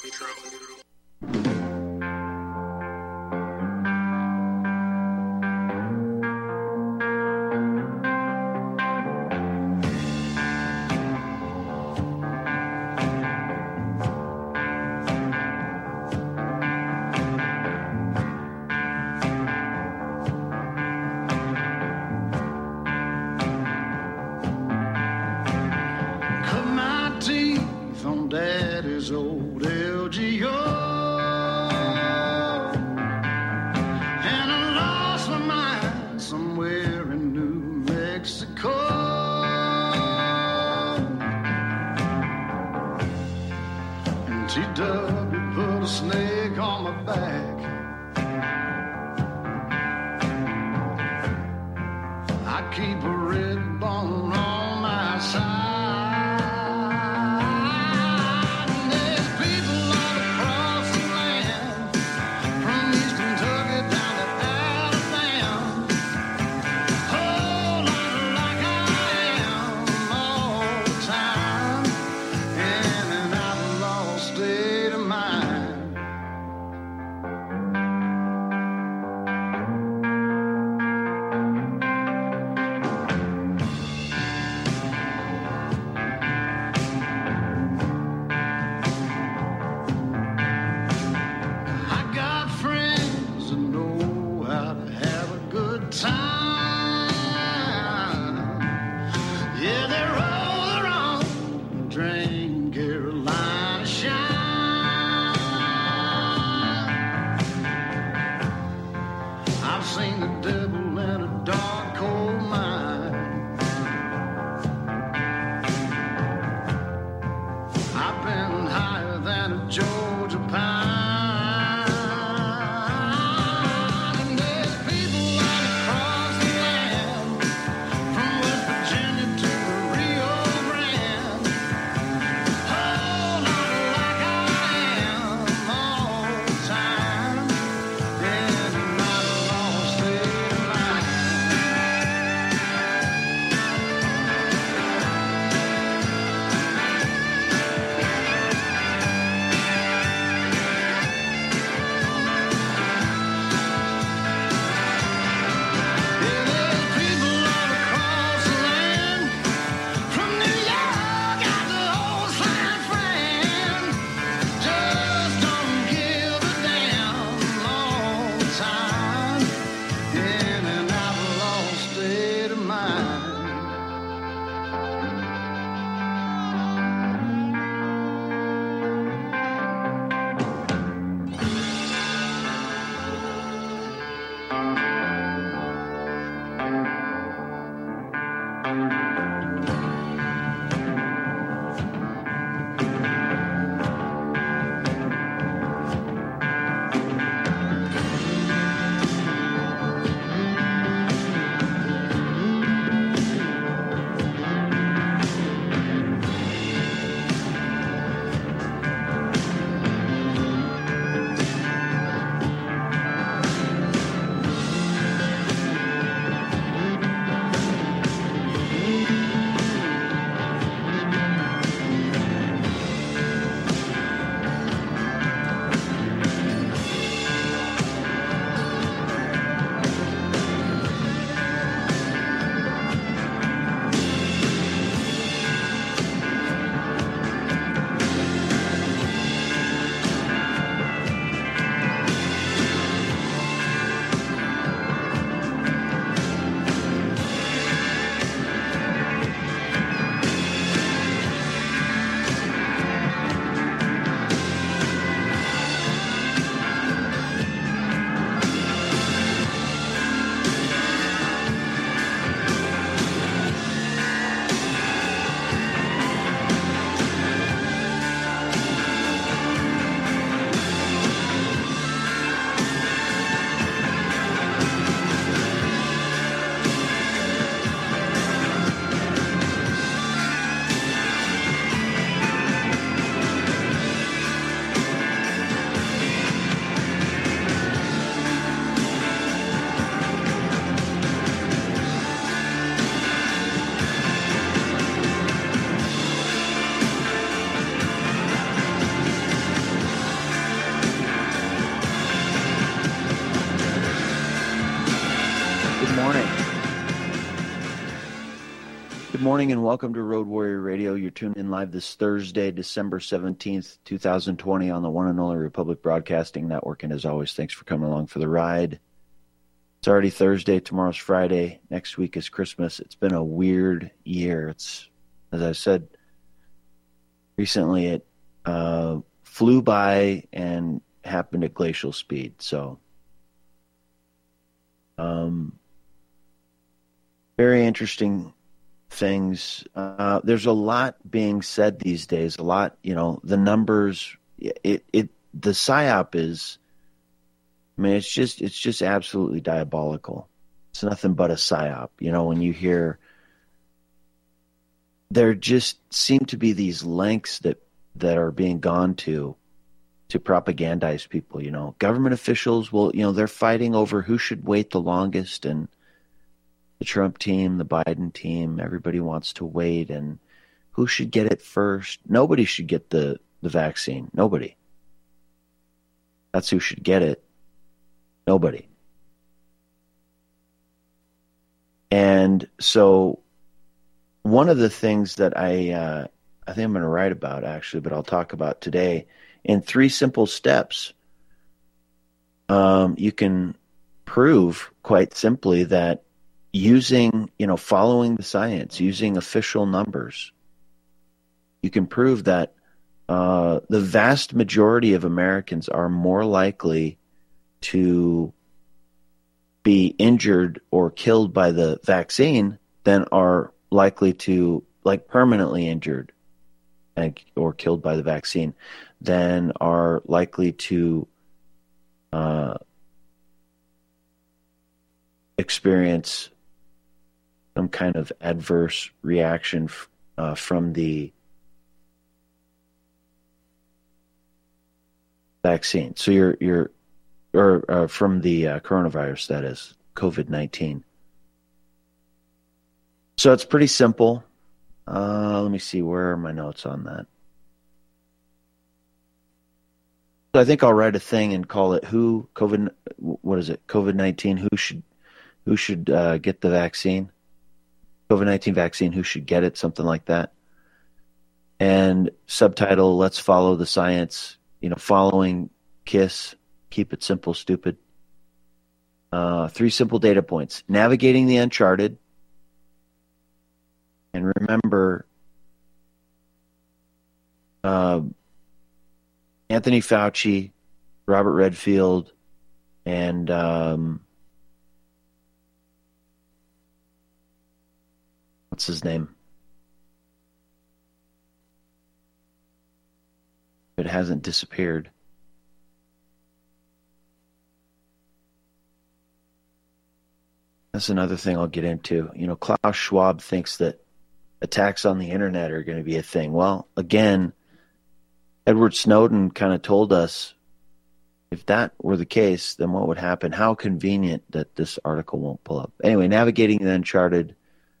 Cut my teeth on Daddy's old LGO, and I lost my mind somewhere in New Mexico. And TW put a snake on my back. I keep a red bone on my side. morning and welcome to Road Warrior Radio. You're tuned in live this Thursday, December 17th, 2020 on the one and only Republic Broadcasting Network. And as always, thanks for coming along for the ride. It's already Thursday. Tomorrow's Friday. Next week is Christmas. It's been a weird year. It's, as I said recently, it flew by and happened at glacial speed. So, very interesting things. There's a lot being said these days. A lot, the numbers. The psyop is. I mean, it's just absolutely diabolical. It's nothing but a psyop. When you hear, there just seem to be these lengths that are being gone to propagandize people. Government officials will, they're fighting over who should wait the longest, and the Trump team, the Biden team, everybody wants to wait, and who should get it first. Nobody should get the vaccine. Nobody. That's who should get it. Nobody. And so one of the things that I think I'm going to write about, actually, but I'll talk about today, in 3 simple steps, you can prove quite simply that using, following the science, using official numbers, you can prove that the vast majority of Americans are more likely to be injured or killed by the vaccine than are likely to, permanently injured or killed by the vaccine, than are likely to experience some kind of adverse reaction from the vaccine. So or from the coronavirus, that is, COVID-19. So it's pretty simple. Let me see, where are my notes on that? So I think I'll write a thing and call it COVID-19, who should get the vaccine? COVID-19 vaccine, who should get it? Something like that. And subtitle, let's follow the science, following KISS. Keep it simple, stupid. 3 simple data points. Navigating the uncharted. And remember, Anthony Fauci, Robert Redfield, and what's his name? It hasn't disappeared. That's another thing I'll get into. Klaus Schwab thinks that attacks on the internet are going to be a thing. Well, again, Edward Snowden kind of told us if that were the case, then what would happen? How convenient that this article won't pull up. Anyway, navigating the uncharted.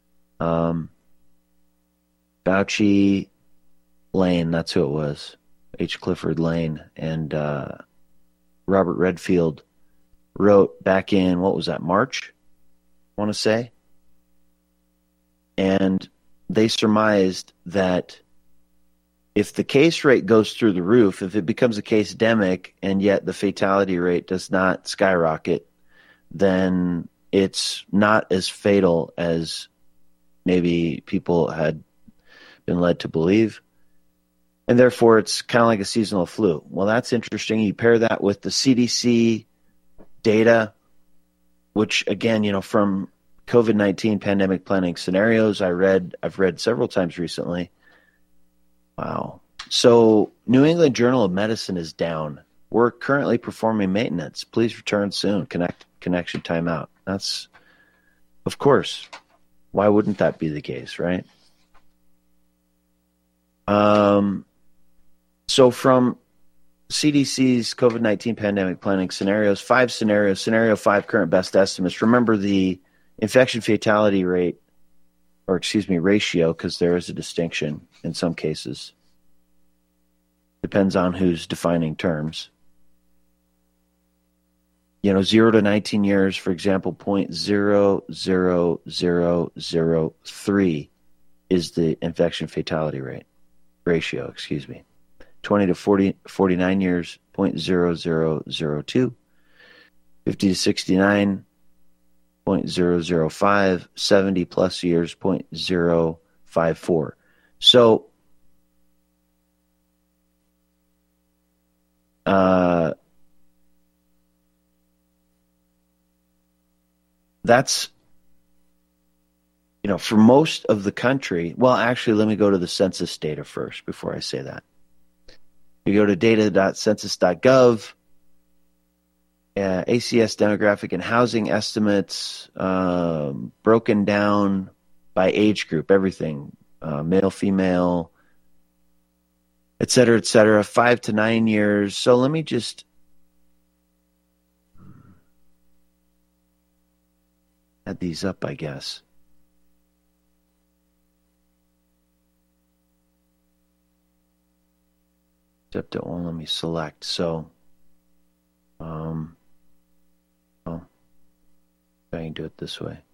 Fauci Lane, that's who it was. H. Clifford Lane. And Robert Redfield wrote back in, what was that, March? I want to say. And they surmised that if the case rate goes through the roof, if it becomes a case demic and yet the fatality rate does not skyrocket, then it's not as fatal as maybe people had been led to believe. And therefore, it's kind of like a seasonal flu. Well, that's interesting. You pair that with the CDC data, which, again, from COVID-19 pandemic planning scenarios I've read several times recently. Wow. So New England Journal of Medicine is down. We're currently performing maintenance. Please return soon. Connection timeout. That's, of course, why wouldn't that be the case, right? So from CDC's COVID-19 pandemic planning scenarios, 5 scenarios, scenario 5, current best estimates. Remember the infection fatality rate, ratio, because there is a distinction in some cases. Depends on who's defining terms. 0 to 19 years, for example, 0.00003 is the infection fatality ratio, 20 to 49 years, 0.0002. 50 to 69, 0.005. 70 plus years, 0.054. So, that's, for most of the country. Well, actually, let me go to the census data first before I say that. You go to data.census.gov, ACS demographic and housing estimates, broken down by age group, everything, male, female, et cetera, 5 to 9 years. So let me just add these up, I guess. Except it won't let me select. So, I can do it this way.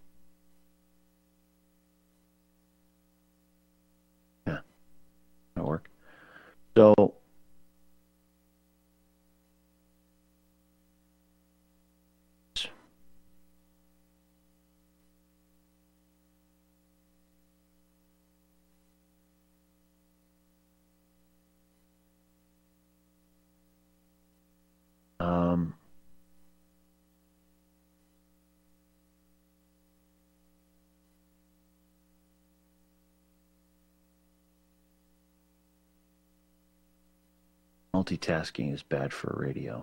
Yeah, that'll work. So, multitasking is bad for radio.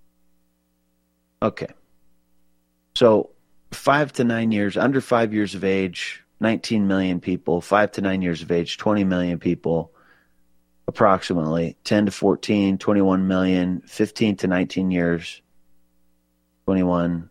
Okay. So 5 to 9 years, under 5 years of age, 19 million people. 5 to 9 years of age, 20 million people, approximately. 10 to 14, 21 million. 15 to 19 years, 21,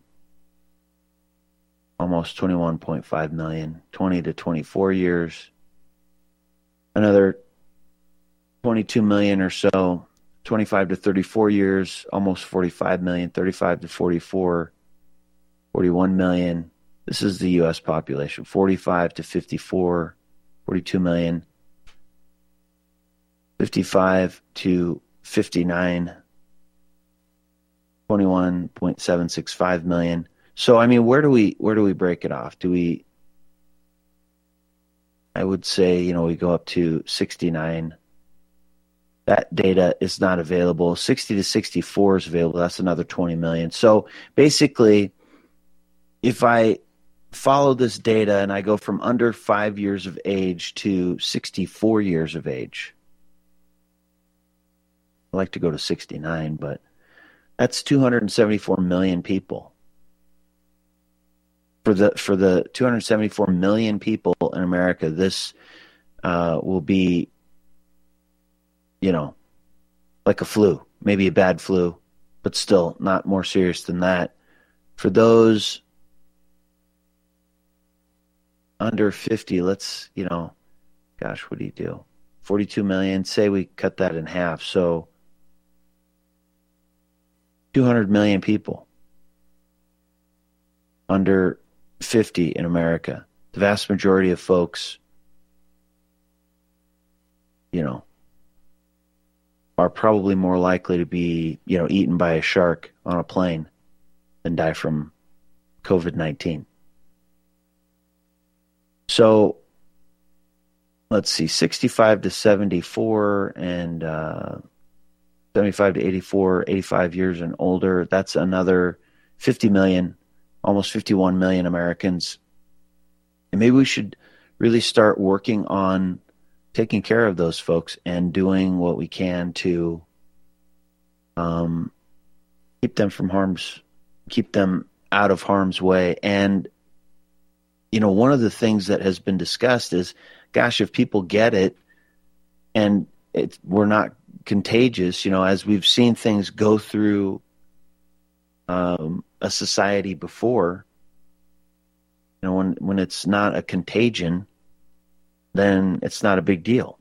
almost 21.5 million. 20 to 24 years, another 22 million or so. 25 to 34 years, almost 45 million. 35 to 44, 41 million. This is the U.S. population. 45 to 54, 42 million. 55 to 59, 21.765 million. So, I mean, where do we break it off? I would say, we go up to 69. That data is not available. 60 to 64 is available. That's another 20 million. So basically, if I follow this data and I go from under 5 years of age to 64 years of age, I like to go to 69, but that's 274 million people. For the 274 million people in America, this will be, like a flu, maybe a bad flu, but still not more serious than that. For those under 50, let's, gosh, what do you do? 42 million, say we cut that in half. So 200 million people under 50 in America. The vast majority of folks, are probably more likely to be, eaten by a shark on a plane than die from COVID-19. So let's see, 65 to 74 and 75 to 84, 85 years and older. That's another 50 million, almost 51 million Americans. And maybe we should really start working on taking care of those folks and doing what we can to keep them out of harm's way. And, one of the things that has been discussed is, gosh, if people get it and we're not contagious, as we've seen things go through a society before, when it's not a contagion, then it's not a big deal.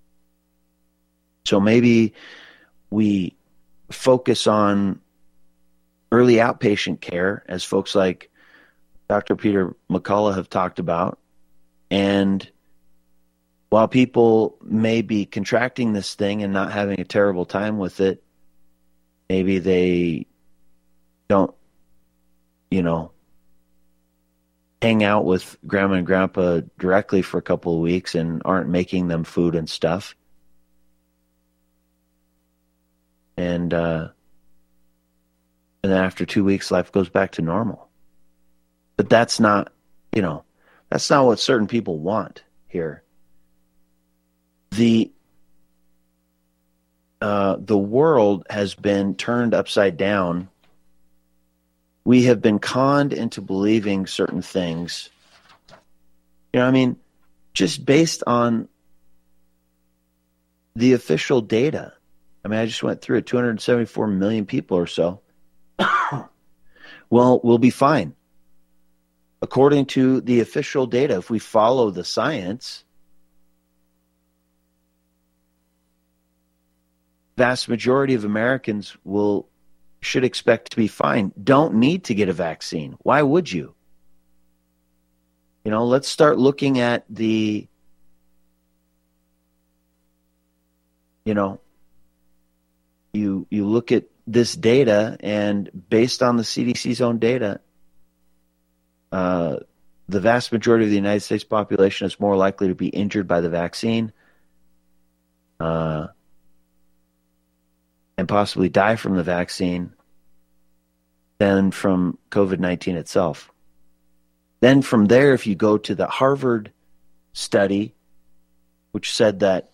So maybe we focus on early outpatient care, as folks like Dr. Peter McCullough have talked about, and while people may be contracting this thing and not having a terrible time with it, maybe they don't, hang out with grandma and grandpa directly for a couple of weeks and aren't making them food and stuff. And then after 2 weeks, life goes back to normal. But that's not, that's not what certain people want here. The world has been turned upside down. We have been conned into believing certain things. Just based on the official data. I just went through it, 274 million people or so. Well, we'll be fine. According to the official data, if we follow the science, vast majority of Americans should expect to be fine. Don't need to get a vaccine. Why would you? Let's start looking at the, you look at this data, and based on the CDC's own data, the vast majority of the United States population is more likely to be injured by the vaccine and possibly die from the vaccine than from COVID-19 itself. Then from there, if you go to the Harvard study, which said that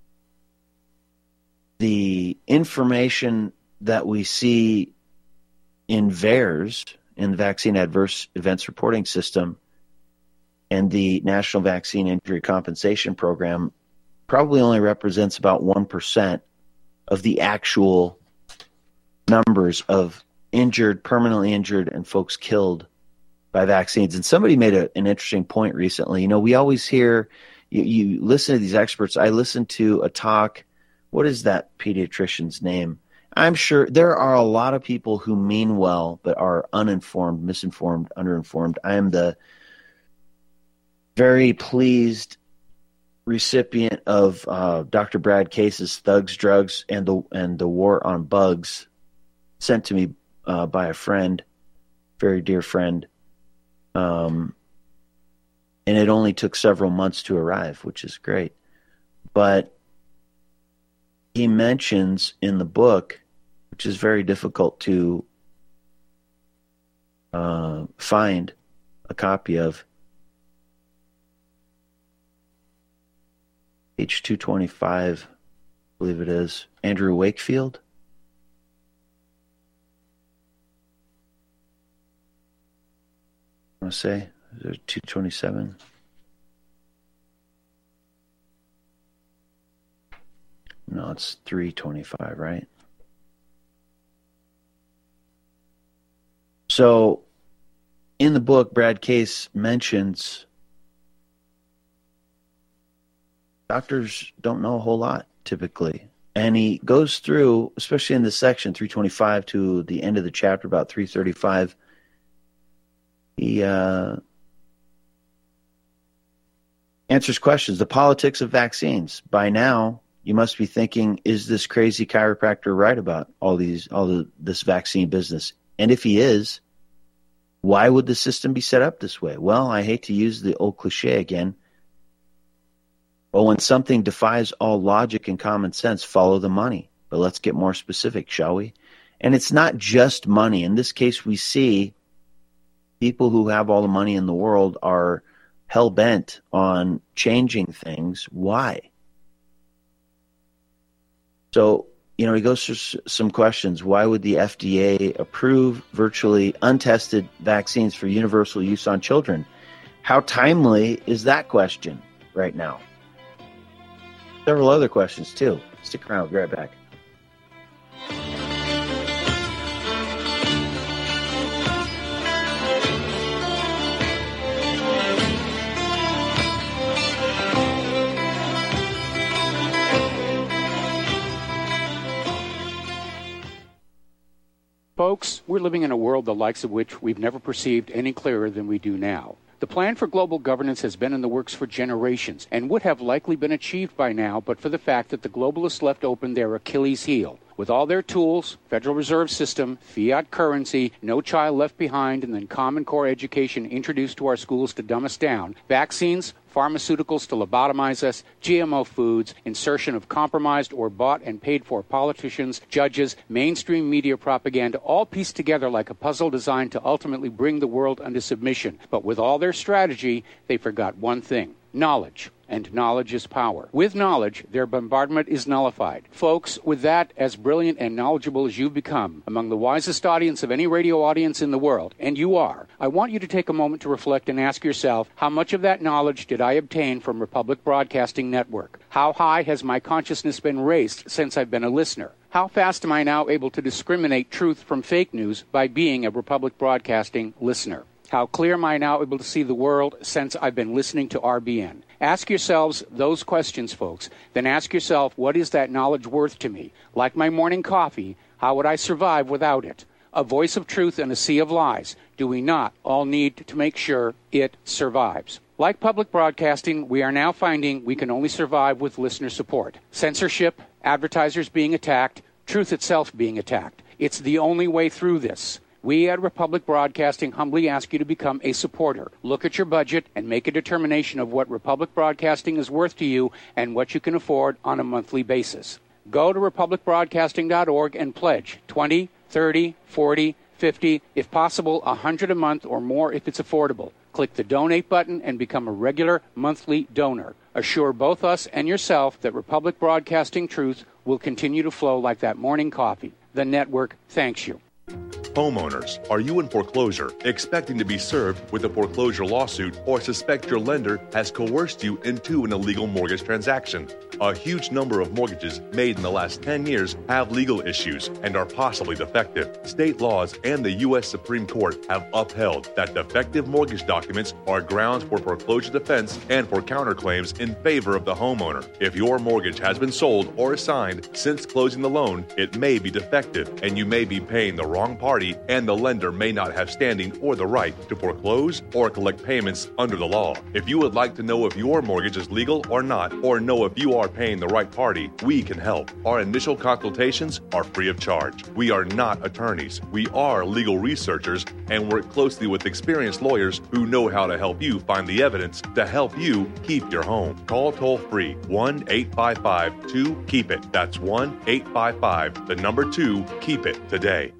the information that we see in VAERS, in the Vaccine Adverse Events Reporting System, and the National Vaccine Injury Compensation Program probably only represents about 1% of the actual numbers of injured, permanently injured, and folks killed by vaccines. And somebody made an interesting point recently. We always hear, you listen to these experts. I listened to a talk. What is that pediatrician's name? I'm sure there are a lot of people who mean well but are uninformed, misinformed, underinformed. I am the very pleased recipient of Dr. Brad Case's Thugs, Drugs, and the War on Bugs, sent to me by a friend, very dear friend. And it only took several months to arrive, which is great. But he mentions in the book, which is very difficult to find a copy of, page 225, I believe it is, Andrew Wakefield. I want to say, is it 227? No, it's 325, right? So, in the book, Brad Case mentions doctors don't know a whole lot, typically. And he goes through, especially in this section, 325 to the end of the chapter, about 335, he answers questions. The politics of vaccines. By now, you must be thinking, is this crazy chiropractor right about this vaccine business? And if he is, why would the system be set up this way? Well, I hate to use the old cliche again, but when something defies all logic and common sense, follow the money. But let's get more specific, shall we? And it's not just money. In this case, we see people who have all the money in the world are hell-bent on changing things. Why? So, he goes through some questions. Why would the FDA approve virtually untested vaccines for universal use on children? How timely is that question right now? Several other questions, too. Stick around. We'll be right back. Folks, we're living in a world the likes of which we've never perceived any clearer than we do now. The plan for global governance has been in the works for generations and would have likely been achieved by now but for the fact that the globalists left open their Achilles heel. With all their tools, Federal Reserve System, fiat currency, no child left behind, and then Common Core education introduced to our schools to dumb us down, vaccines, pharmaceuticals to lobotomize us, GMO foods, insertion of compromised or bought and paid for politicians, judges, mainstream media propaganda, all pieced together like a puzzle designed to ultimately bring the world under submission. But with all their strategy, they forgot one thing: knowledge. And knowledge is power. With knowledge, their bombardment is nullified. Folks, with that, as brilliant and knowledgeable as you've become, among the wisest audience of any radio audience in the world, and you are, I want you to take a moment to reflect and ask yourself, how much of that knowledge did I obtain from Republic Broadcasting Network? How high has my consciousness been raised since I've been a listener? How fast am I now able to discriminate truth from fake news by being a Republic Broadcasting listener? How clear am I now able to see the world since I've been listening to RBN? Ask yourselves those questions, folks. Then ask yourself, what is that knowledge worth to me? Like my morning coffee, how would I survive without it? A voice of truth in a sea of lies. Do we not all need to make sure it survives? Like public broadcasting, we are now finding we can only survive with listener support. Censorship, advertisers being attacked, truth itself being attacked. It's the only way through this. We at Republic Broadcasting humbly ask you to become a supporter. Look at your budget and make a determination of what Republic Broadcasting is worth to you and what you can afford on a monthly basis. Go to republicbroadcasting.org and pledge $20, $30, $40, $50, if possible, $100 a month or more if it's affordable. Click the donate button and become a regular monthly donor. Assure both us and yourself that Republic Broadcasting truth will continue to flow like that morning coffee. The network thanks you. Homeowners, are you in foreclosure, expecting to be served with a foreclosure lawsuit, or suspect your lender has coerced you into an illegal mortgage transaction? A huge number of mortgages made in the last 10 years have legal issues and are possibly defective. State laws and the U.S. Supreme Court have upheld that defective mortgage documents are grounds for foreclosure defense and for counterclaims in favor of the homeowner. If your mortgage has been sold or assigned since closing the loan, it may be defective and you may be paying the wrong party, and the lender may not have standing or the right to foreclose or collect payments under the law. If you would like to know if your mortgage is legal or not, or know if you are paying the right party, we can help. Our initial consultations are free of charge. We are not attorneys. We are legal researchers and work closely with experienced lawyers who know how to help you find the evidence to help you keep your home. Call toll-free 1-855-2-KEEP-IT. That's 1-855-2-KEEP-IT today.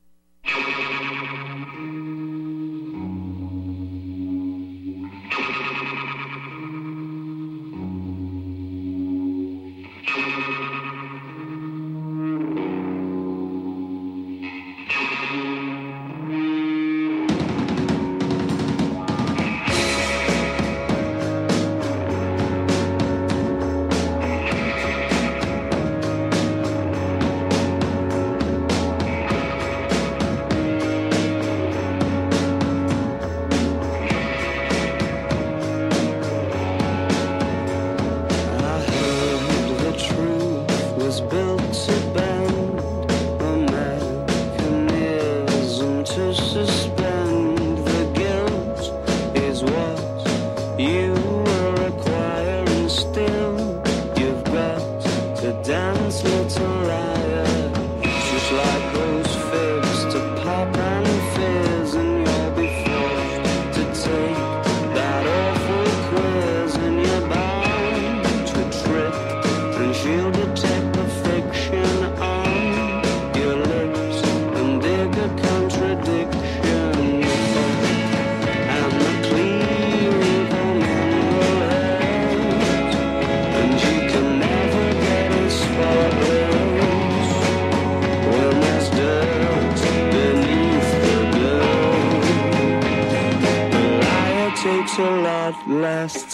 Last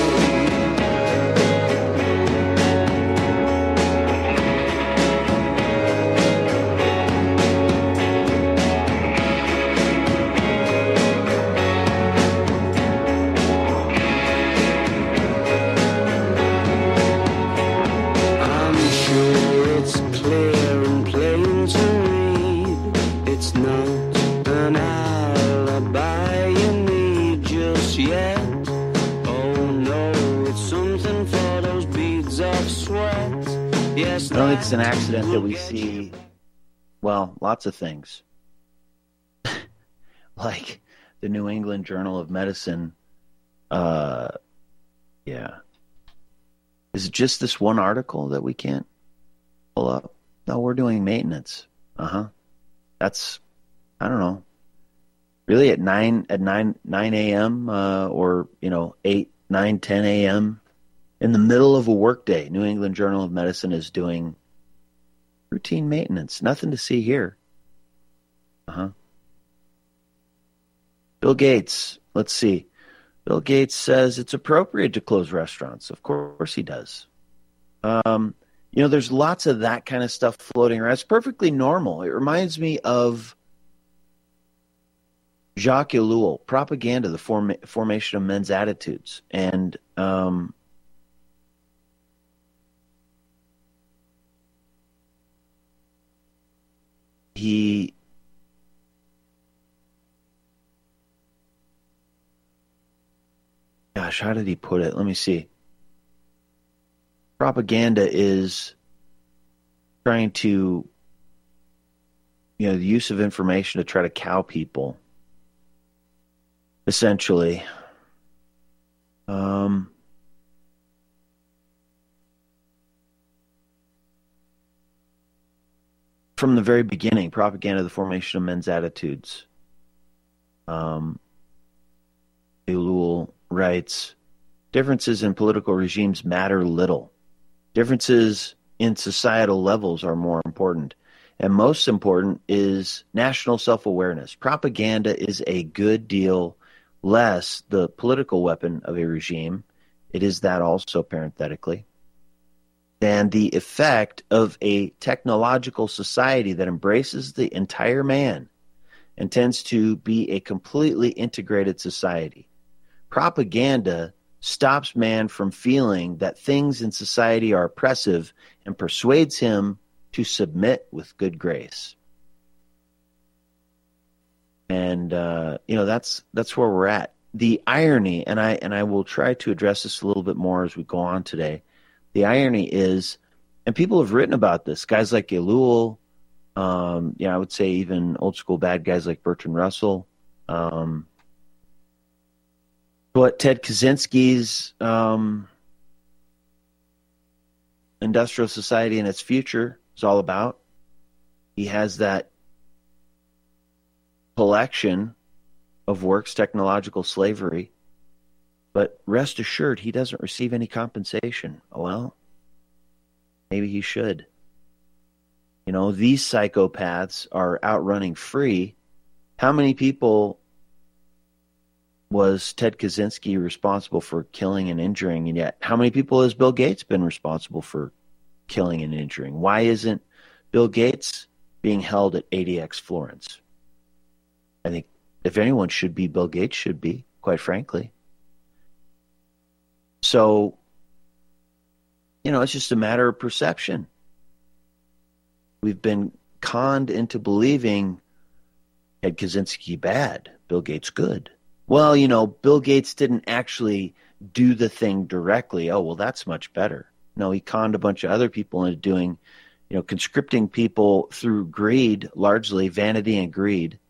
time. It's not an alibi you need, just don't think it's an accident that we see, well, lots of things. Like the New England Journal of Medicine. Yeah. Is it just this one article that we can't pull up? No, we're doing maintenance. That's, I don't know. Really at 9 a.m. Or 8, 9, 10 a.m. in the middle of a workday, New England Journal of Medicine is doing routine maintenance. Nothing to see here. Bill Gates, let's see. Bill Gates says it's appropriate to close restaurants. Of course he does. There's lots of that kind of stuff floating around. It's perfectly normal. It reminds me of Jacques Ellul, Propaganda, the Formation of Men's Attitudes. And how did he put it? Let me see. Propaganda is trying to, the use of information to try to cow people, essentially. From the very beginning, Propaganda, the Formation of Men's Attitudes. Ellul writes, differences in political regimes matter little. Differences in societal levels are more important. And most important is national self-awareness. Propaganda is a good deal less the political weapon of a regime. It is that also, parenthetically, than the effect of a technological society that embraces the entire man and tends to be a completely integrated society. Propaganda stops man from feeling that things in society are oppressive and persuades him to submit with good grace. And that's where we're at. The irony, and I will try to address this a little bit more as we go on today. The irony is, and people have written about this, guys like Ellul, I would say even old school bad guys like Bertrand Russell, what Ted Kaczynski's Industrial Society and Its Future is all about. He has that collection of works, Technological Slavery, but rest assured he doesn't receive any compensation. Well, maybe he should. These psychopaths are outrunning free. How many people was Ted Kaczynski responsible for killing and injuring? And yet, how many people has Bill Gates been responsible for killing and injuring? Why isn't Bill Gates being held at ADX Florence? I think if anyone should be, Bill Gates should be, quite frankly. So, it's just a matter of perception. We've been conned into believing Ted Kaczynski bad, Bill Gates good. Well, Bill Gates didn't actually do the thing directly. Oh, well, that's much better. No, he conned a bunch of other people into doing, conscripting people through greed, largely vanity and greed.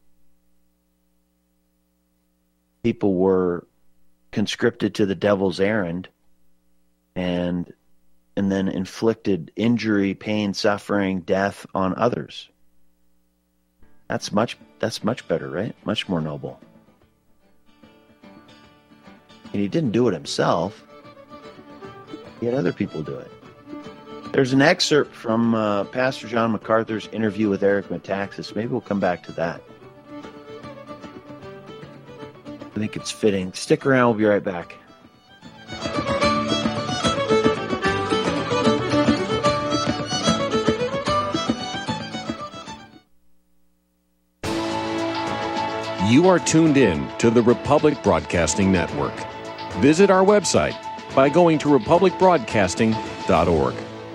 People were conscripted to the devil's errand and then inflicted injury, pain, suffering, death on others. That's much better, right? Much more noble. And he didn't do it himself. He had other people do it. There's an excerpt from Pastor John MacArthur's interview with Eric Metaxas. Maybe we'll come back to that. I think it's fitting. Stick around. We'll be right back. You are tuned in to the Republic Broadcasting Network. Visit our website by going to republicbroadcasting.org.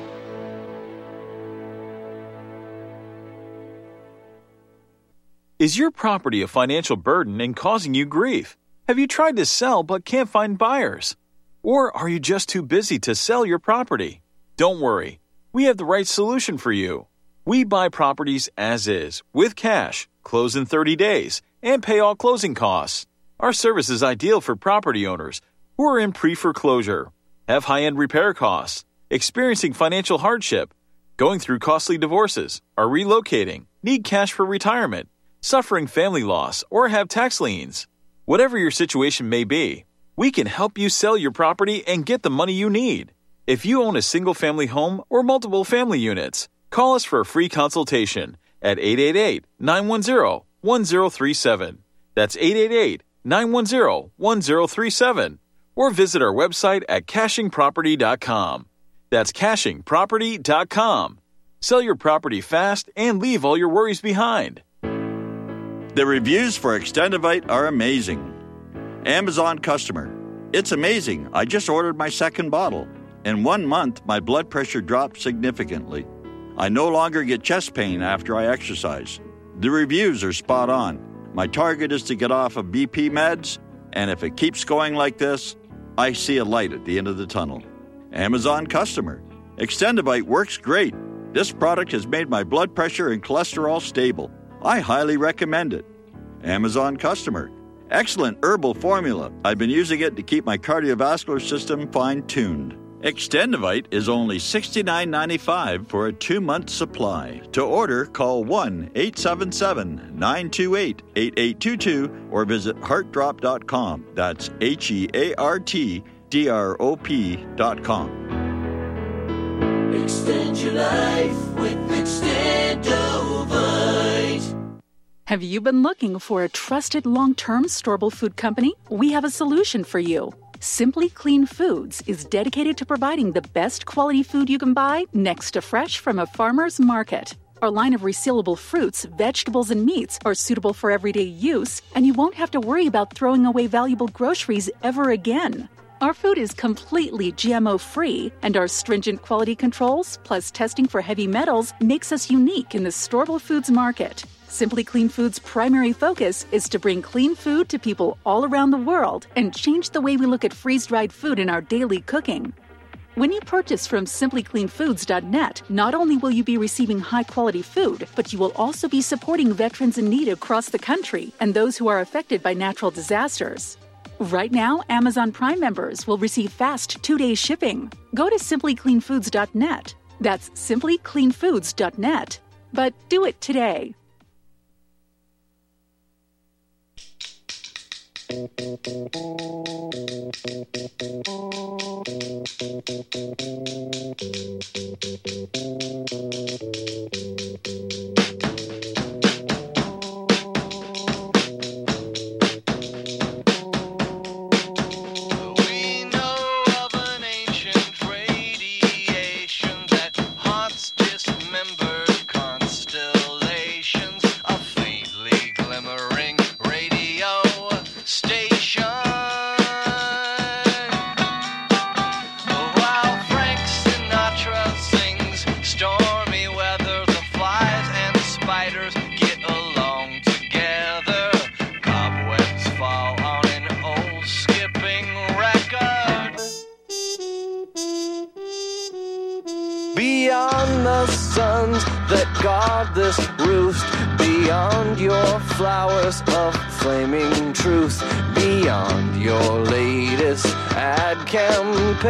Is your property a financial burden and causing you grief? Have you tried to sell but can't find buyers? Or are you just too busy to sell your property? Don't worry. we have the right solution for you. We buy properties as is, with cash, close in 30 days, and pay all closing costs. Our service is ideal for property owners who are in pre-foreclosure, have high-end repair costs, experiencing financial hardship, going through costly divorces, are relocating, need cash for retirement, suffering family loss, or have tax liens. Whatever your situation may be, we can help you sell your property and get the money you need. If you own a single-family home or multiple family units, call us for a free consultation at 888-910-1037. That's 888-910-1037. Or visit our website at cachingproperty.com. That's cachingproperty.com. Sell your property fast and leave all your worries behind. The reviews for Extendivite are amazing. Amazon customer. It's amazing. I just ordered my second bottle. In 1 month, my blood pressure dropped significantly. I no longer get chest pain after I exercise. The reviews are spot on. My target is to get off of BP meds, and if it keeps going like this, I see a light at the end of the tunnel. Amazon customer. Extendivite works great. This product has made my blood pressure and cholesterol stable. I highly recommend it. Amazon customer. Excellent herbal formula. I've been using it to keep my cardiovascular system fine-tuned. Extendivite is only $69.95 for a 2-month supply. To order, call 1-877-928-8822 or visit heartdrop.com. That's HEARTDROP.com. Extend your life with Extendovite. Have you been looking for a trusted long-term storable food company? We have a solution for you. Simply Clean Foods is dedicated to providing the best quality food you can buy next to fresh from a farmer's market. Our line of resealable fruits, vegetables, and meats are suitable for everyday use, and you won't have to worry about throwing away valuable groceries ever again. Our food is completely GMO-free, and our stringent quality controls, plus testing for heavy metals, makes us unique in the storable foods market. Simply Clean Foods' primary focus is to bring clean food to people all around the world and change the way we look at freeze-dried food in our daily cooking. When you purchase from simplycleanfoods.net, not only will you be receiving high-quality food, but you will also be supporting veterans in need across the country and those who are affected by natural disasters. Right now, Amazon Prime members will receive fast 2-day shipping. Go to simplycleanfoods.net. That's simplycleanfoods.net. But do it today. Beyond the suns that guard this roost, beyond your flowers of flaming truth, beyond your latest ad campaigns,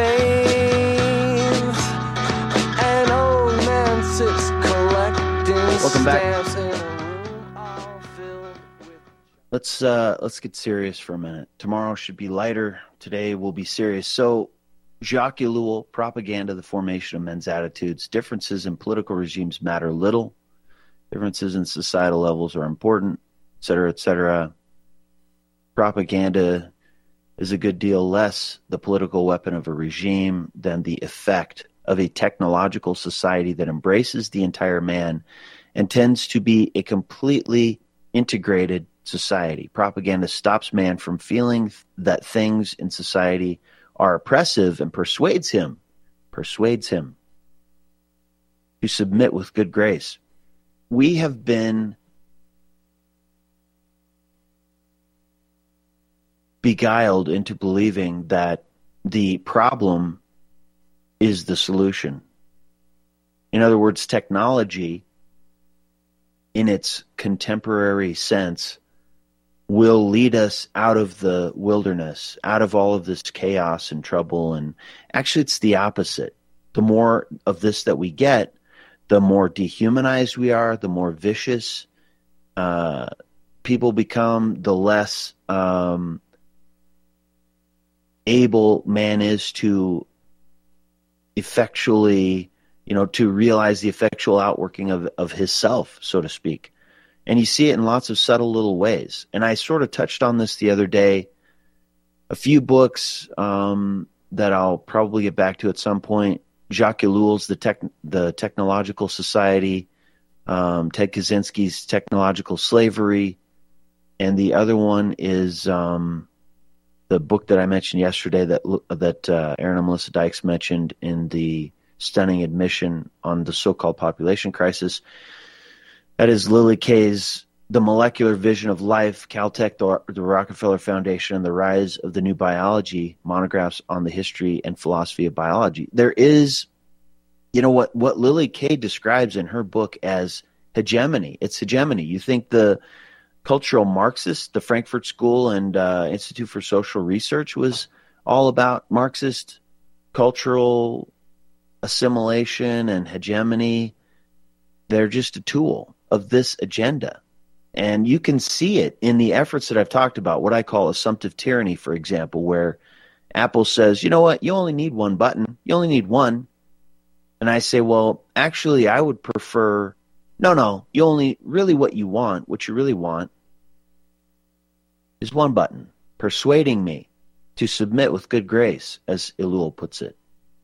an old man sits collecting stamps in a room all filled with... Let's get serious for a minute. Tomorrow should be lighter. Today will be serious. So, Jacques Ellul, Propaganda, the Formation of Men's Attitudes. Differences in political regimes matter little. Differences in societal levels are important, etc., etc. Propaganda is a good deal less the political weapon of a regime than the effect of a technological society that embraces the entire man and tends to be a completely integrated society. Propaganda stops man from feeling that things in society are oppressive and persuades him to submit with good grace. We have been beguiled into believing that the problem is the solution. In other words, technology in its contemporary sense will lead us out of the wilderness, out of all of this chaos and trouble. And actually, it's the opposite. The more of this that we get, the more dehumanized we are, the more vicious people become, the less able man is to effectually, to realize the effectual outworking of his self, so to speak. And you see it in lots of subtle little ways. And I sort of touched on this the other day. A few books that I'll probably get back to at some point. Jacques Ellul's The Technological Society, Ted Kaczynski's Technological Slavery, and the other one is the book that I mentioned yesterday that Aaron and Melissa Dykes mentioned in the Stunning Admission on the So-Called Population Crisis. That is Lily Kay's The Molecular Vision of Life, Caltech, the Rockefeller Foundation, and the Rise of the New Biology, monographs on the history and philosophy of biology. There is, what Lily Kay describes in her book as hegemony. It's hegemony. You think the cultural Marxist, the Frankfurt School and Institute for Social Research was all about Marxist cultural assimilation and hegemony. They're just a tool of this agenda. And you can see it in the efforts that I've talked about, what I call assumptive tyranny, for example, where Apple says, you know what, you only need one button. You only need one. And I say, well, actually, I would prefer, no, you only, really what you really want is one button, persuading me to submit with good grace, as Ellul puts it.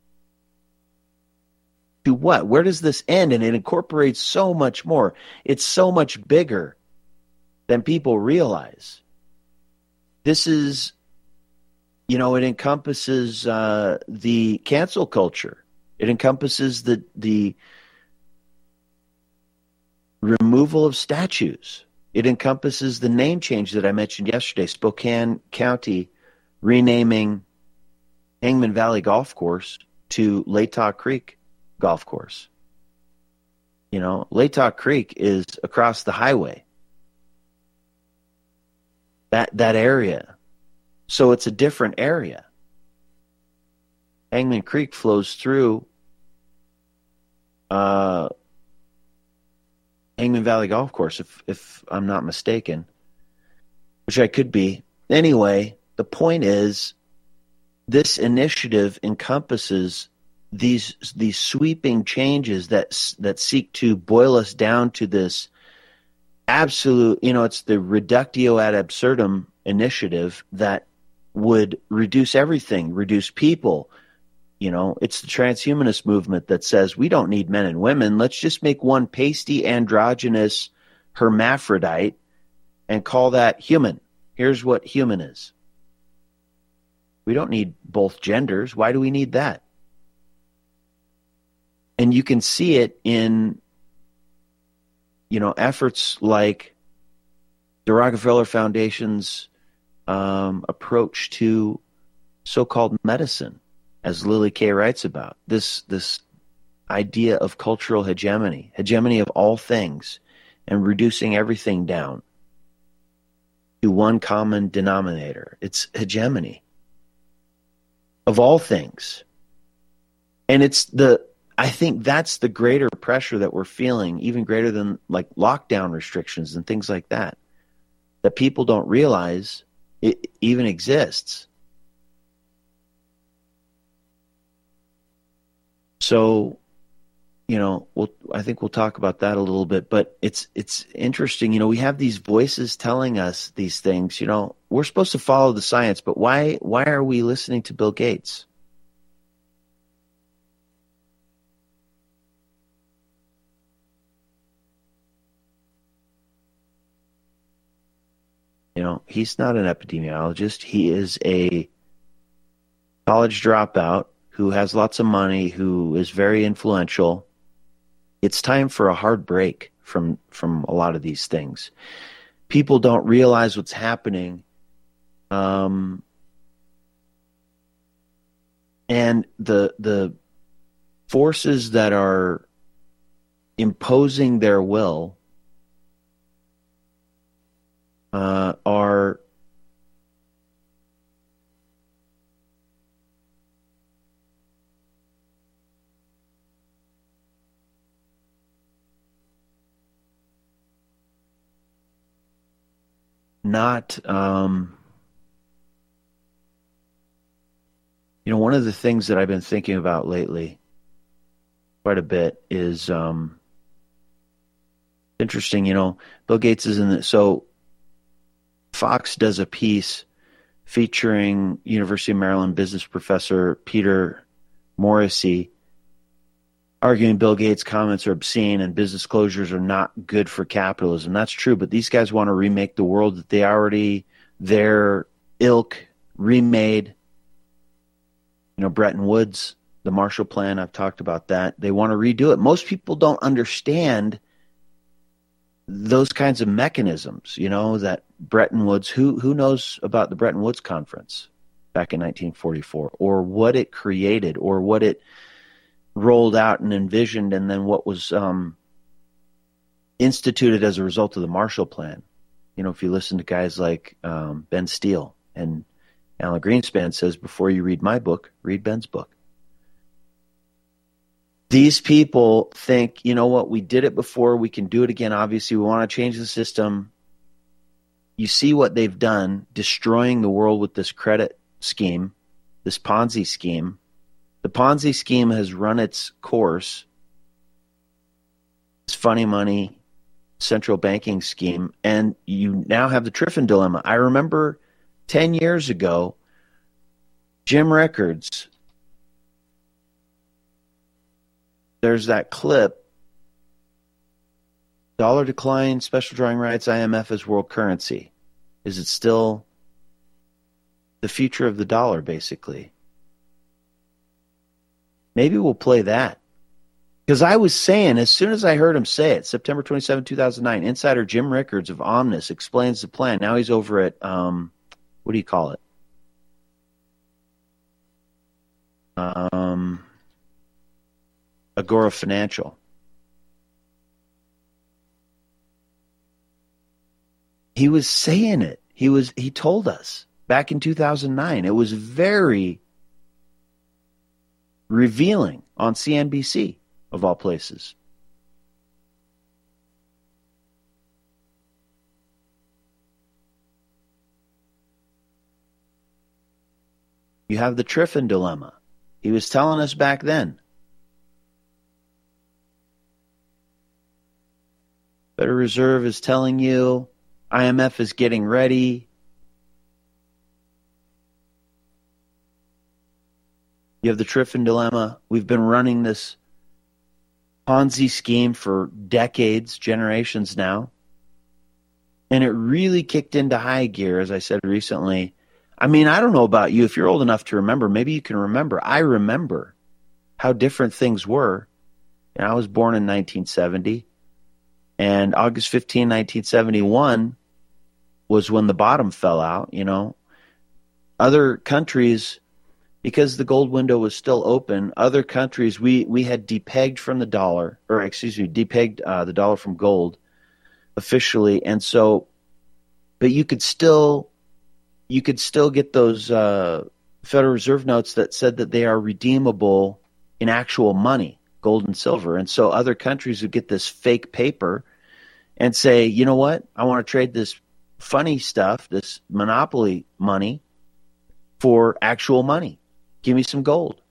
To what? Where does this end? And it incorporates so much more. It's so much bigger than people realize. This is, it encompasses the cancel culture. It encompasses the removal of statues. It encompasses the name change that I mentioned yesterday. Spokane County renaming Hangman Valley Golf Course to Latah Creek Golf Course. Latah Creek is across the highway. That area. So it's a different area. Hangman Creek flows through Hangman Valley Golf Course, if I'm not mistaken, which I could be. Anyway, the point is, this initiative encompasses these sweeping changes that seek to boil us down to this absolute, it's the reductio ad absurdum initiative that would reduce everything, reduce people. It's the transhumanist movement that says we don't need men and women. Let's just make one pasty androgynous hermaphrodite and call that human. Here's what human is. We don't need both genders. Why do we need that? And you can see it in, efforts like the Rockefeller Foundation's approach to so-called medicine, as Lily Kay writes about. This idea of cultural hegemony of all things, and reducing everything down to one common denominator. It's hegemony of all things. And I think that's the greater pressure that we're feeling, even greater than like lockdown restrictions and things like that people don't realize it even exists. So, I think we'll talk about that a little bit, but it's interesting. We have these voices telling us these things. We're supposed to follow the science, but why are we listening to Bill Gates? He's not an epidemiologist. He is a college dropout who has lots of money, who is very influential. It's time for a hard break from a lot of these things. People don't realize what's happening. And the forces that are imposing their will are not, one of the things that I've been thinking about lately quite a bit is interesting. Bill Gates is in it. So Fox does a piece featuring University of Maryland business professor Peter Morrissey, arguing Bill Gates' comments are obscene and business closures are not good for capitalism. That's true, but these guys want to remake the world that they already, their ilk, remade. Bretton Woods, the Marshall Plan, I've talked about that. They want to redo it. Most people don't understand those kinds of mechanisms, that Bretton Woods, who knows about the Bretton Woods Conference back in 1944, or what it created, or what it rolled out and envisioned, and then what was instituted as a result of the Marshall Plan. If you listen to guys like Ben Steele, and Alan Greenspan says, before you read my book, read Ben's book. These people think, we did it before, we can do it again. Obviously, we want to change the system. You see what they've done, destroying the world with this credit scheme, this Ponzi scheme. The Ponzi scheme has run its course. It's funny money, central banking scheme, and you now have the Triffin dilemma. I remember 10 years ago, Jim Rickards, there's that clip, dollar decline, special drawing rights, IMF as world currency. Is it still the future of the dollar, basically? Maybe we'll play that. Because I was saying, as soon as I heard him say it, September 27, 2009, insider Jim Rickards of Omnis explains the plan. Now he's over at, what do you call it? Agora Financial. He was saying it. He told us back in 2009. It was very revealing on CNBC, of all places. You have the Triffin dilemma. He was telling us back then. Federal Reserve is telling you, IMF is getting ready. You have the Triffin dilemma. We've been running this Ponzi scheme for decades, generations now. And it really kicked into high gear, as I said recently. I mean, I don't know about you. If you're old enough to remember, maybe you can remember. I remember how different things were. And I was born in 1970. And August 15, 1971 was when the bottom fell out, Other countries, because the gold window was still open, other countries, we had depegged from the dollar, depegged the dollar from gold officially. And so, but you could still get those Federal Reserve notes that said that they are redeemable in actual money, gold and silver. And so other countries would get this fake paper and say, you know what, I want to trade this funny stuff, this monopoly money, for actual money. Give me some gold.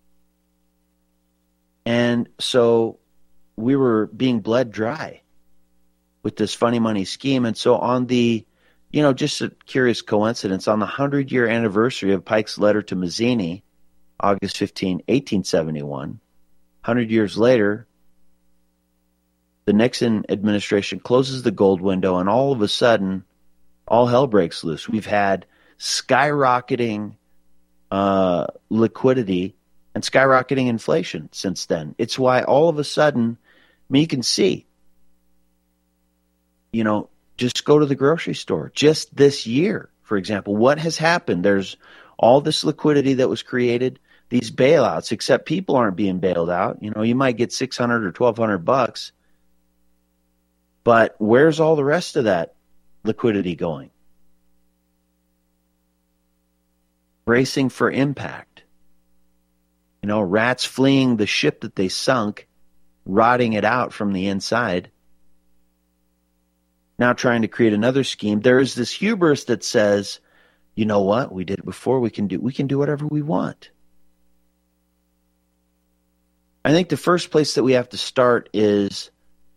And so we were being bled dry with this funny money scheme. And so on the, just a curious coincidence, on the 100-year anniversary of Pike's letter to Mazzini, August 15, 1871, 100 years later, the Nixon administration closes the gold window, and all of a sudden, all hell breaks loose. We've had skyrocketing liquidity and skyrocketing inflation since then. It's why all of a sudden, you can see, just go to the grocery store. Just this year, for example, what has happened? There's all this liquidity that was created, these bailouts, except people aren't being bailed out. You might get $600 or $1,200 But where's all the rest of that liquidity going? Bracing for impact. You know, rats fleeing the ship that they sunk, rotting it out from the inside. Now trying to create another scheme. There is this hubris that says, you know what, we did it before, we can do whatever we want. I think the first place that we have to start is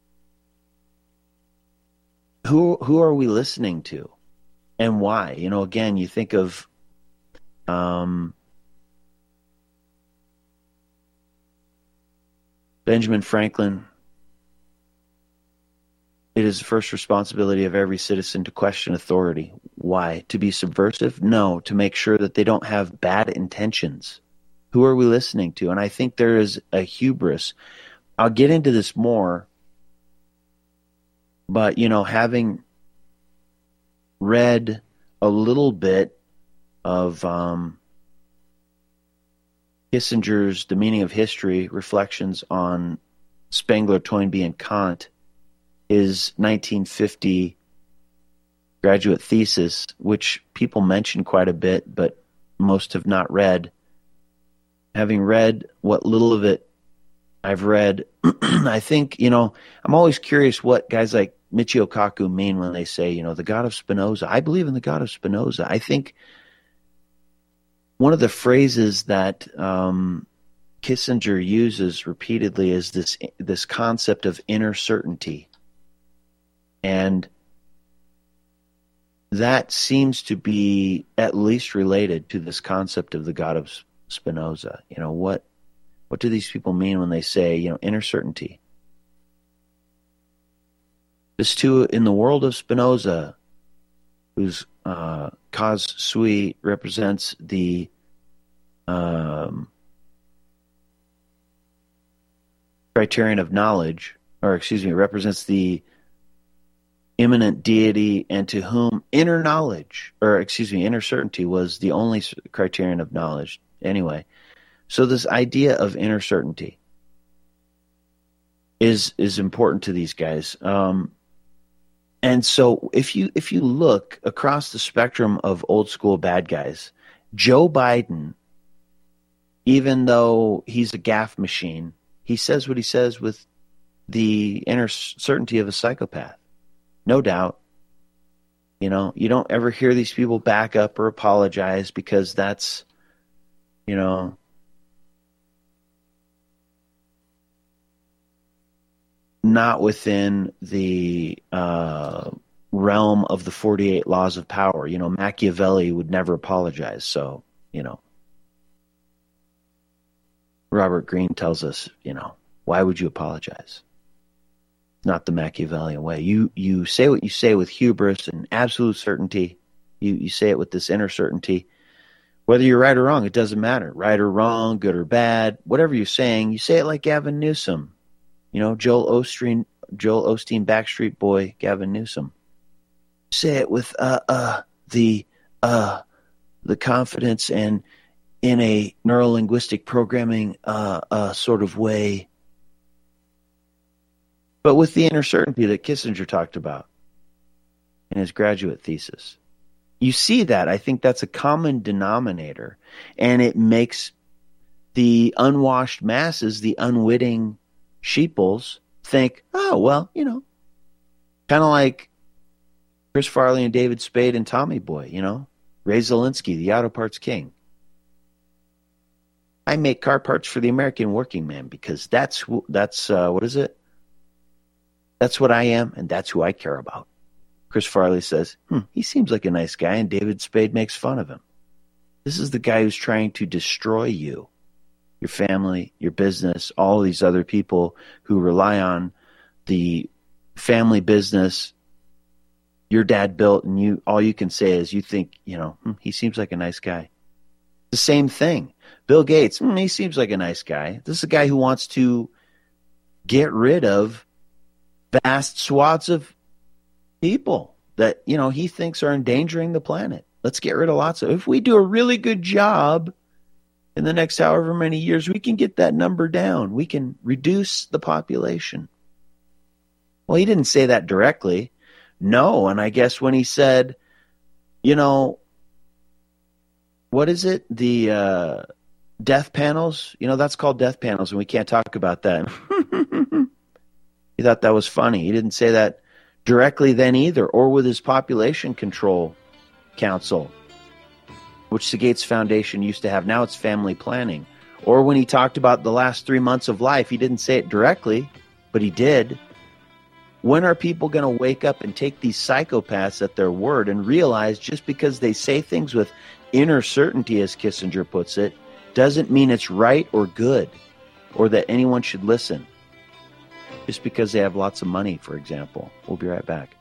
who are we listening to and why? You know, again, you think of Benjamin Franklin. It is the first responsibility of every citizen to question authority. Why? To be subversive? No, to make sure that they don't have bad intentions. Who are we listening to? And I think there is a hubris. I'll get into this more, but, you know, having read a little bit of Kissinger's The Meaning of History, Reflections on Spengler, Toynbee, and Kant, his 1950 graduate thesis, which people mention quite a bit, but most have not read. Having read what little of it I've read, I think, you know, I'm always curious what guys like Michio Kaku mean when they say, you know, the God of Spinoza. I believe in the God of Spinoza. I think one of the phrases that Kissinger uses repeatedly is this concept of inner certainty. And that seems to be at least related to this concept of the God of Spinoza. You know, what do these people mean when they say, you know, inner certainty? This too, in the world of Spinoza, whose cause sui represents the criterion of knowledge, or excuse me, represents the immanent deity, and to whom inner certainty was the only criterion of knowledge. Anyway, so this idea of inner certainty is important to these guys. And so if you look across the spectrum of old school bad guys, Joe Biden, even though he's a gaffe machine, he says what he says with the inner certainty of a psychopath. No doubt. You know, you don't ever hear these people back up or apologize because that's, you know, not within the realm of the 48 laws of power. You know, Machiavelli would never apologize. So, you know, Robert Greene tells us, you know, why would you apologize? Not the Machiavellian way. You say what you say with hubris and absolute certainty. You say it with this inner certainty. Whether you're right or wrong, it doesn't matter. Right or wrong, good or bad, whatever you're saying, you say it like Gavin Newsom. You know, Joel Osteen, Backstreet Boy, Gavin Newsom. Say it with the confidence and in a neurolinguistic programming sort of way, but with the inner certainty that Kissinger talked about in his graduate thesis. You see that. I think that's a common denominator, and it makes the unwashed masses, the unwitting sheeples, think, oh, well, you know, kind of like Chris Farley and David Spade and Tommy Boy, you know, Ray Zelinsky, the auto parts king. I make car parts for the American working man because that's what is it? That's what I am, and that's who I care about. Chris Farley says, he seems like a nice guy, and David Spade makes fun of him. This is the guy who's trying to destroy you, your family, your business, all these other people who rely on the family business your dad built, and all you can say is you think, you know, he seems like a nice guy. The same thing. Bill Gates, he seems like a nice guy. This is a guy who wants to get rid of vast swaths of people that, you know, he thinks are endangering the planet. Let's get rid of lots of. If we do a really good job in the next however many years, we can get that number down. We can reduce the population. Well, he didn't say that directly. No, and I guess when he said, what is it? The death panels? That's called death panels, and we can't talk about that. He thought that was funny. He didn't say that directly then either, or with his Population Control Council, which the Gates Foundation used to have. Now it's family planning. Or when he talked about the last 3 months of life, he didn't say it directly, but he did. When are people going to wake up and take these psychopaths at their word and realize just because they say things with inner certainty, as Kissinger puts it, doesn't mean it's right or good or that anyone should listen? Just because they have lots of money, for example. We'll be right back.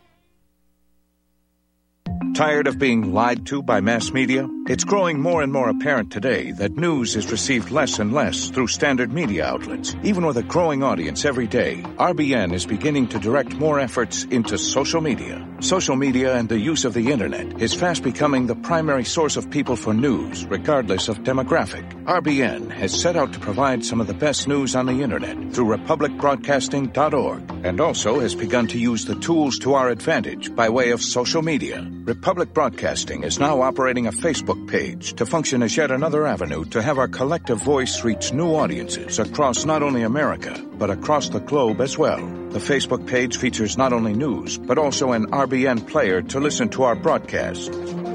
Tired of being lied to by mass media? It's growing more and more apparent today that news is received less and less through standard media outlets. Even with a growing audience every day, RBN is beginning to direct more efforts into social media. Social media and the use of the internet is fast becoming the primary source of people for news, regardless of demographic. RBN has set out to provide some of the best news on the internet through republicbroadcasting.org, and also has begun to use the tools to our advantage by way of social media. Republic Broadcasting is now operating a Facebook page to function as yet another avenue to have our collective voice reach new audiences across not only America, but across the globe as well. The Facebook page features not only news, but also an RBN player to listen to our broadcast.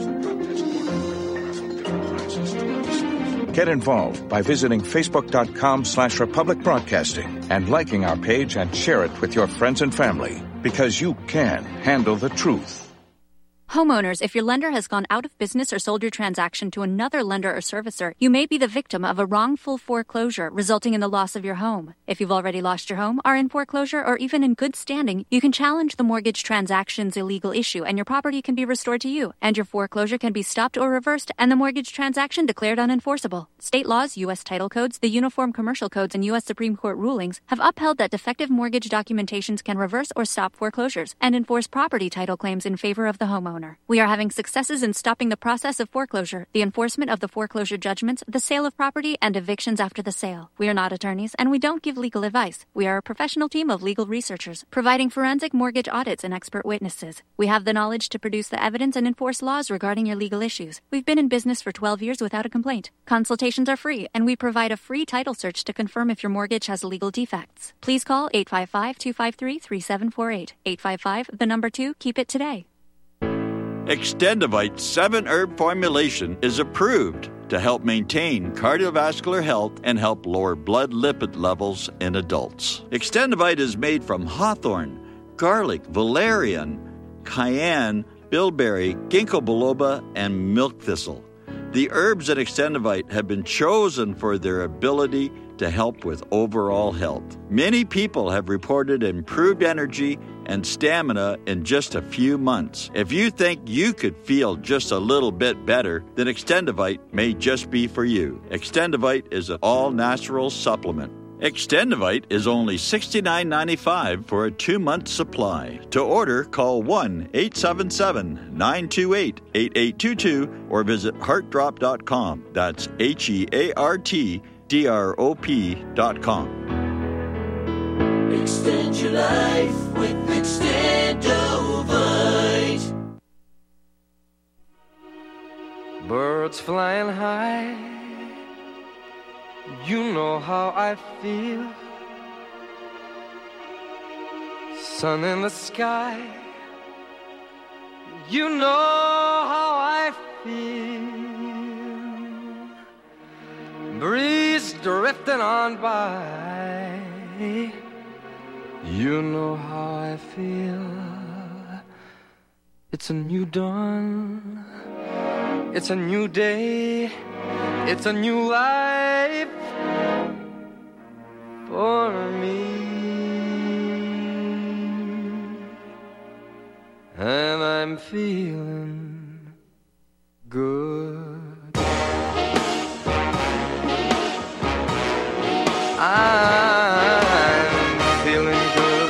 Get involved by visiting facebook.com/Republic Broadcasting and liking our page and share it with your friends and family, because you can handle the truth. Homeowners, if your lender has gone out of business or sold your transaction to another lender or servicer, you may be the victim of a wrongful foreclosure, resulting in the loss of your home. If you've already lost your home, are in foreclosure, or even in good standing, you can challenge the mortgage transaction's illegal issue, and your property can be restored to you, and your foreclosure can be stopped or reversed, and the mortgage transaction declared unenforceable. State laws, U.S. title codes, the Uniform Commercial Codes, and U.S. Supreme Court rulings have upheld that defective mortgage documentations can reverse or stop foreclosures and enforce property title claims in favor of the homeowner. We are having successes in stopping the process of foreclosure, the enforcement of the foreclosure judgments, the sale of property, and evictions after the sale. We are not attorneys, and we don't give legal advice. We are a professional team of legal researchers, providing forensic mortgage audits and expert witnesses. We have the knowledge to produce the evidence and enforce laws regarding your legal issues. We've been in business for 12 years without a complaint. Consultations are free, and we provide a free title search to confirm if your mortgage has legal defects. Please call 855-253-3748. 855, keep it today. Extendivite 7-herb formulation is approved to help maintain cardiovascular health and help lower blood lipid levels in adults. Extendivite is made from hawthorn, garlic, valerian, cayenne, bilberry, ginkgo biloba, and milk thistle. The herbs in Extendivite have been chosen for their ability to help with overall health. Many people have reported improved energy and stamina in just a few months. If you think you could feel just a little bit better, then Extendivite may just be for you. Extendivite is an all-natural supplement. Extendivite is only $69.95 for a 2-month supply. To order, call 1-877-928-8822 or visit heartdrop.com. That's HEARTDROP.com. Extend your life with Extendovite. Birds flying high, you know how I feel. Sun in the sky, you know how I feel. Breeze drifting on by, you know how I feel. It's a new dawn, it's a new day, it's a new life for me. And I'm feeling good. I'm feeling good.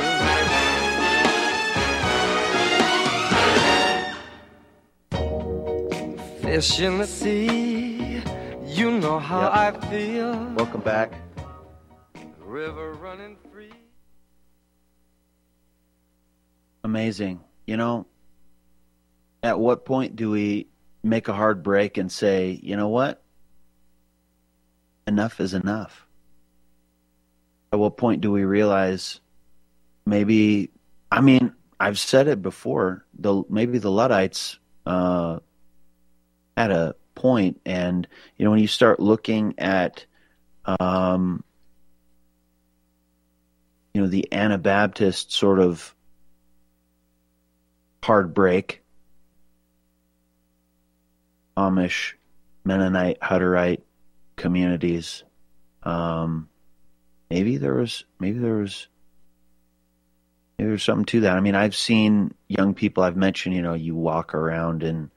Fish in the sea, you know how I feel. Welcome back. River running free. Amazing. At what point do we make a hard break and say, you know what? Enough is enough. At what point do we realize maybe, I've said it before, maybe the Luddites had a point, and, when you start looking at, the Anabaptist sort of hard break, Amish, Mennonite, Hutterite communities, maybe there was something to that. I've seen young people, I've mentioned, you walk around and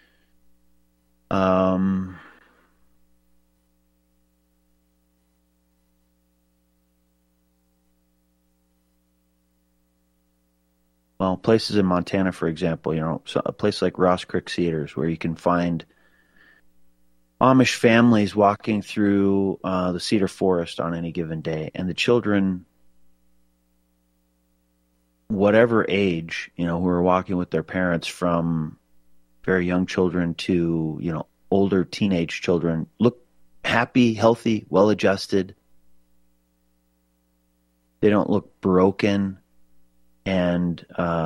places in Montana, for example, a place like Ross Creek Cedars, where you can find Amish families walking through the cedar forest on any given day, and the children, whatever age, who are walking with their parents, from very young children to, older teenage children, look happy, healthy, well-adjusted. They don't look broken and,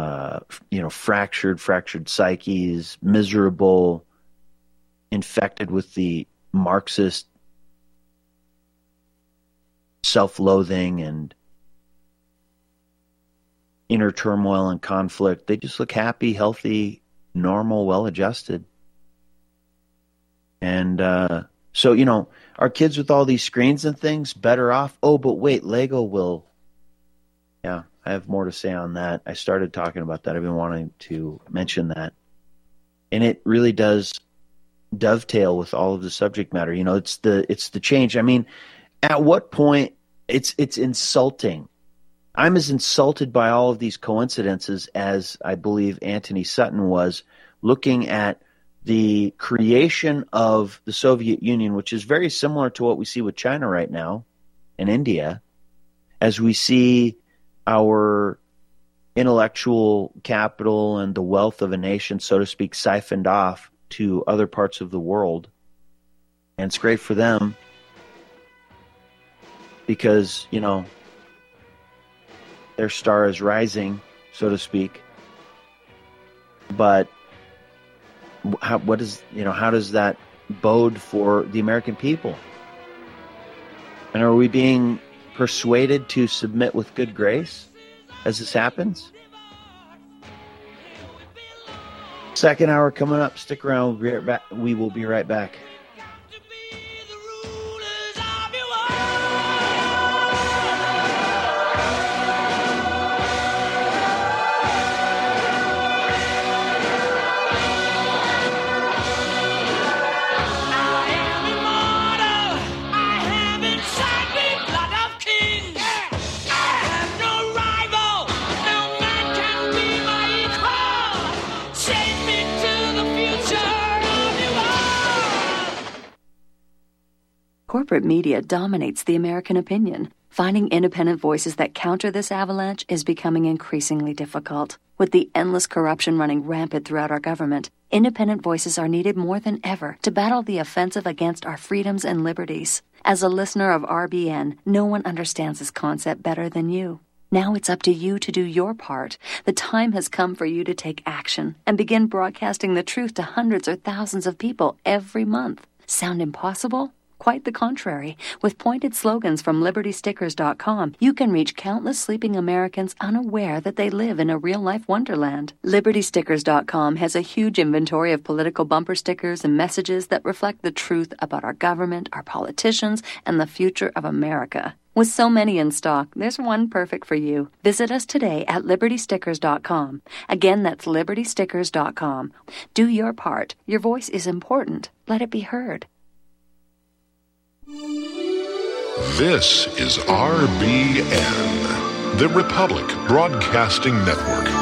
fractured psyches, miserable, infected with the Marxist self-loathing and inner turmoil and conflict. They just look happy, healthy, normal, well-adjusted. And so, our kids with all these screens and things, better off. Oh, but wait, Lego will. Yeah, I have more to say on that. I started talking about that. I've been wanting to mention that. And it really does dovetail with all of the subject matter. It's the change. At what point it's insulting. I'm as insulted by all of these coincidences as I believe Anthony Sutton was, looking at the creation of the Soviet Union, which is very similar to what we see with China right now and India, as we see our intellectual capital and the wealth of a nation, so to speak, siphoned off to other parts of the world. And it's great for them because, their star is rising, so to speak. But how does that bode for the American people? And are we being persuaded to submit with good grace as this happens? Second hour coming up. Stick around. We will be right back. Corporate media dominates the American opinion. Finding independent voices that counter this avalanche is becoming increasingly difficult. With the endless corruption running rampant throughout our government, independent voices are needed more than ever to battle the offensive against our freedoms and liberties. As a listener of RBN, no one understands this concept better than you. Now it's up to you to do your part. The time has come for you to take action and begin broadcasting the truth to hundreds or thousands of people every month. Sound impossible? Quite the contrary. With pointed slogans from LibertyStickers.com, you can reach countless sleeping Americans unaware that they live in a real-life wonderland. LibertyStickers.com has a huge inventory of political bumper stickers and messages that reflect the truth about our government, our politicians, and the future of America. With so many in stock, there's one perfect for you. Visit us today at LibertyStickers.com. Again, that's LibertyStickers.com. Do your part. Your voice is important. Let it be heard. This is RBN, the Republic Broadcasting Network.